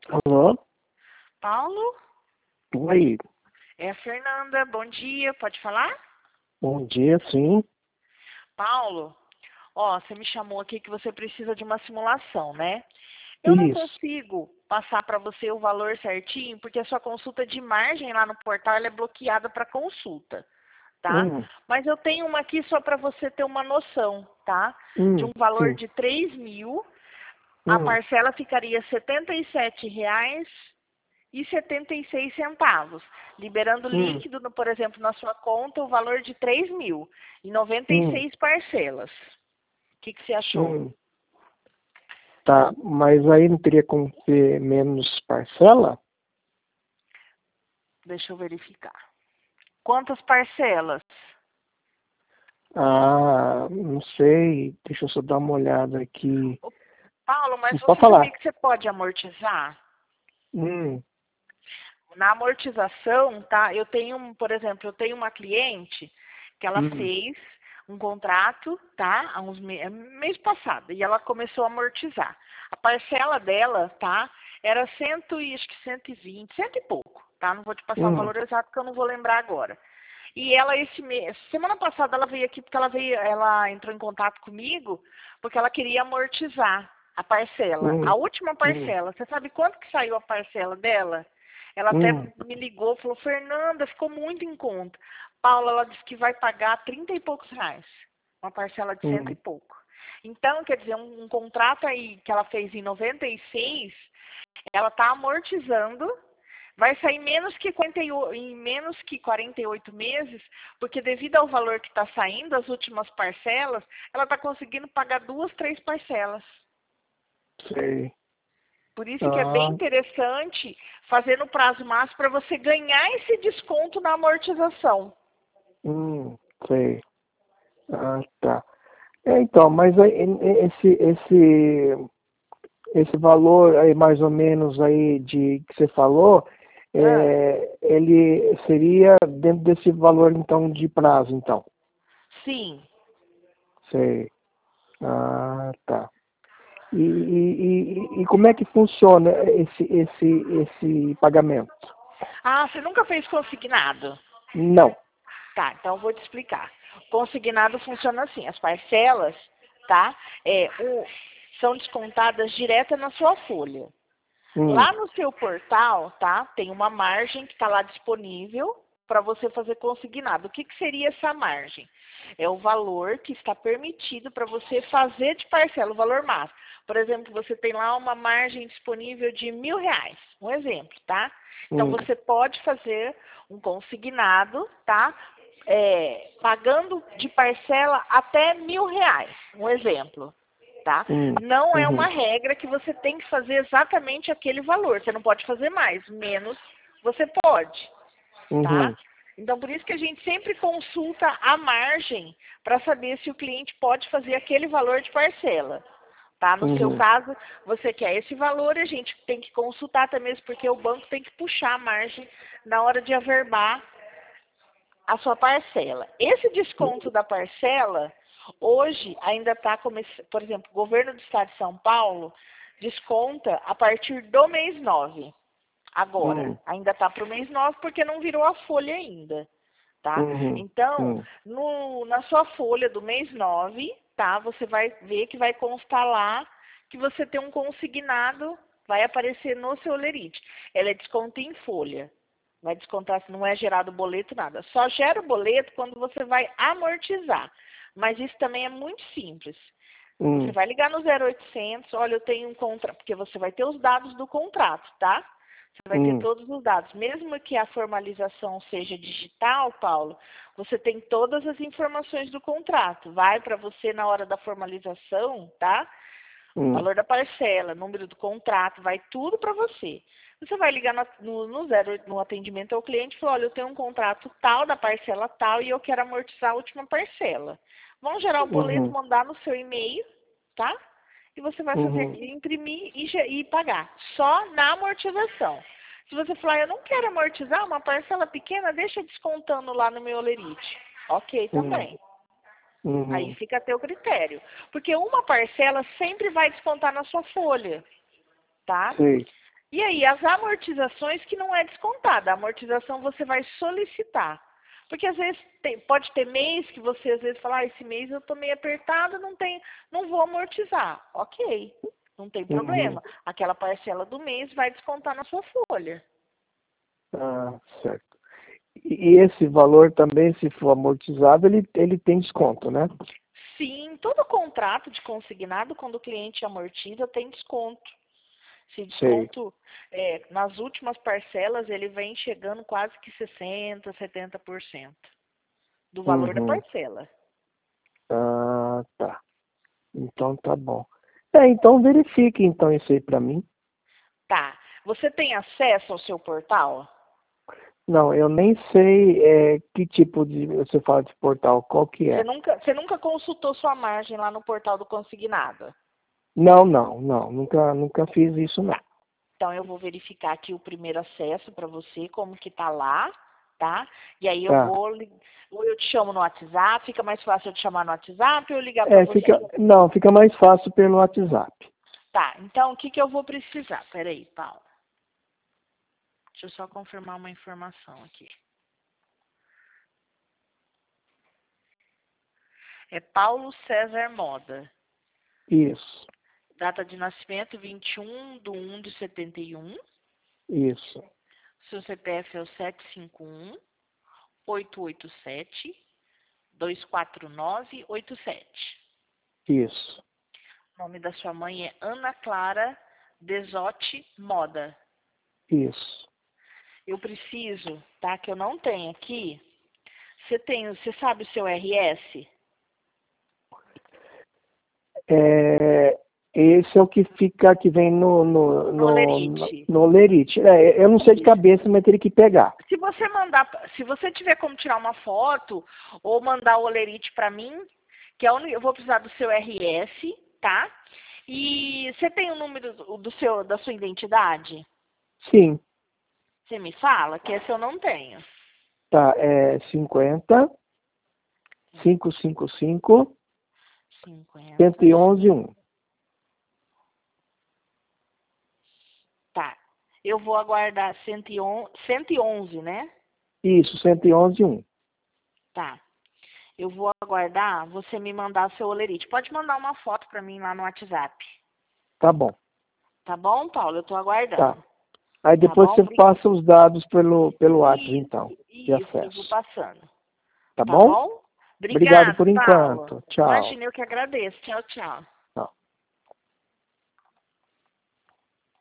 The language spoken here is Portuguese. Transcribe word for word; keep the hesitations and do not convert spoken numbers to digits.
Alô? Paulo? Oi. É a Fernanda. Bom dia. Pode falar? Bom dia, sim. Paulo, ó, você me chamou aqui que você precisa de uma simulação, né? Eu não Isso. consigo passar para você o valor certinho, porque a sua consulta de margem lá no portal ela é bloqueada para consulta, tá? Hum, Mas eu tenho uma aqui só para você ter uma noção, tá? De um hum, valor sim. de três mil, a Hum, parcela ficaria setenta e sete reais e setenta e seis centavos, liberando hum, líquido, no- por exemplo, na sua conta, o valor de três mil em noventa e hum, seis parcelas. O que, que você achou? hum. Tá, mas aí não teria como ser menos parcela? Deixa eu verificar. Quantas parcelas? Ah, não sei. Deixa eu só dar uma olhada aqui. Ô, Paulo, mas Pode você sabia falar. que você pode amortizar? Hum, Na amortização, tá? Eu tenho, um- por exemplo, eu tenho uma cliente que ela hum, fez um contrato, tá? Há uns me mês passado, e ela começou a amortizar. A parcela dela, tá? Era cento e acho que cento e vinte, cento e pouco, tá? Não vou te passar o hum, valor exato porque eu não vou lembrar agora. E ela esse mês, semana passada ela veio aqui porque ela veio, ela entrou em contato comigo porque ela queria amortizar a parcela, a hum, última hum, parcela. Você sabe quanto que saiu a parcela dela? Ela até hum, me ligou, falou: Fernanda, ficou muito em conta. Paula, ela disse que vai pagar trinta e poucos reais, uma parcela de cento e hum, pouco. Então, quer dizer, um, um contrato aí que ela fez em noventa e seis, ela está amortizando. Vai sair menos que quarenta e oito, em menos que quarenta e oito meses, porque devido ao valor que está saindo, as últimas parcelas, ela está conseguindo pagar duas, três parcelas. sei. Por isso que é bem Ah, interessante fazer no prazo máximo para você ganhar esse desconto na amortização. hum, sei. Ah, tá. É, então, mas aí, esse, esse esse valor aí mais ou menos aí de que você falou, Ah, é, ele seria dentro desse valor então de prazo, então. sim. Sei. Ah, tá. E, e, e, e como é que funciona esse, esse, esse pagamento? Ah, você nunca fez consignado? Não. Tá, então eu vou te explicar. Consignado funciona assim, as parcelas, tá? É, o, são descontadas direto na sua folha. Hum, Lá no seu portal, tá? Tem uma margem que está lá disponível para você fazer consignado. O que, que seria essa margem? É o valor que está permitido para você fazer de parcela, o valor máximo. Por exemplo, você tem lá uma margem disponível de mil reais, um exemplo, tá? Então hum, você pode fazer um consignado, tá? É, pagando de parcela até mil reais, um exemplo, tá? hum, Não é uma uhum, regra que você tem que fazer exatamente aquele valor. Você não pode fazer mais, menos você pode, tá? uhum, Então, por isso que a gente sempre consulta a margem para saber se o cliente pode fazer aquele valor de parcela. Tá? No seu uhum, caso, você quer esse valor, a gente tem que consultar até mesmo porque o banco tem que puxar a margem na hora de averbar a sua parcela. Esse desconto da parcela, hoje ainda está começando, por exemplo, o governo do estado de São Paulo desconta a partir do mês nove. Agora, hum, ainda está para o mês nove porque não virou a folha ainda, tá? uhum, Então, hum, no, na sua folha do mês nove, tá? Você vai ver que vai constar lá que você tem um consignado, vai aparecer no seu lerite. Ela é desconto em folha. Vai descontar, se não é gerado boleto, nada. Só gera o boleto quando você vai amortizar. Mas isso também é muito simples. Você hum, vai ligar no zero oitocentos, olha, eu tenho um contrato, porque você vai ter os dados do contrato, tá? Você vai ter hum, todos os dados. Mesmo que a formalização seja digital, Paulo, você tem todas as informações do contrato. Vai para você na hora da formalização, tá? hum, Valor da parcela, número do contrato, vai tudo para você. Você vai ligar no, no, no, zero, no atendimento ao cliente e falar, olha, eu tenho um contrato tal, da parcela tal, e eu quero amortizar a última parcela. Vão gerar o boleto, uhum, mandar no seu e-mail, tá? E você vai fazer, uhum, imprimir e, ge- e pagar. Só na amortização. Se você falar, eu não quero amortizar uma parcela pequena, deixa descontando lá no meu olerite. Ok, hum, também. Aí uhum, fica a teu critério. Porque uma parcela sempre vai descontar na sua folha, tá? sei. E aí, as amortizações que não é descontada. A amortização você vai solicitar. Porque às vezes tem, pode ter mês que você às vezes fala, ah, esse mês eu tô meio apertado, não, tem, não vou amortizar. Ok, não tem problema. Uhum. Aquela parcela do mês vai descontar na sua folha. Ah, certo. E esse valor também, se for amortizado, ele, ele tem desconto, né? Sim, todo contrato de consignado, quando o cliente amortiza, tem desconto. Esse Sei. desconto, é, nas últimas parcelas, ele vem chegando quase que sessenta por cento, setenta por cento do valor da Uhum. parcela. Ah, tá. Então tá bom. É, então verifique então isso aí para mim. Tá. Você tem acesso ao seu portal? Não, eu nem sei é, que tipo de, você fala de portal, qual que Você é? nunca, você nunca consultou sua margem lá no portal do consignado? Não, não, não, nunca, nunca fiz isso não. Tá. Então eu vou verificar aqui o primeiro acesso para você, como que tá lá, tá? E aí eu Tá. vou, li- ou eu te chamo no WhatsApp, fica mais fácil eu te chamar no WhatsApp ou eu ligar para É, você? fica, não, fica mais fácil pelo WhatsApp. Tá, então o que que eu vou precisar? Peraí, Paulo. Deixa eu só confirmar uma informação aqui. É Paulo César Moda. Isso, Data de nascimento vinte e um de um de setenta e um. isso, Seu C P F é o sete cinco um, oito oito sete, dois quatro nove oito sete. isso, O nome da sua mãe é Ana Clara Desotti Moda. isso. Eu preciso, tá? Que eu não tenho aqui. Você tem, você sabe o seu R S? É, esse é o que fica, que vem no, no, No no, no, Olerite. no lerite. É, eu não sei de Isso. cabeça, mas teria que pegar. Se você mandar, se você tiver como tirar uma foto ou mandar o Olerite para mim, que é onde eu vou precisar do seu R S, tá? E você tem o número do, do seu, da sua identidade? Sim, Você me fala? Que esse eu não tenho. tá, é cinquenta, quinhentos e cinquenta e cinco, cento cinquenta. e onze um. Tá. Eu vou aguardar cento e onze, cento e onze, né? Isso, cento e onze um. Tá. Eu vou aguardar você me mandar seu Olerite. Pode mandar uma foto para mim lá no WhatsApp. Tá bom, Tá bom, Paulo? Eu tô tá. aguardando. Aí Tá depois bom? você passa os dados pelo, pelo WhatsApp, então, Isso, de isso, eu vou acesso. passando. Tá Tá bom? bom? Obrigado Obrigado, por Paulo. enquanto. Tchau. Imagina, eu que agradeço. Tchau, tchau.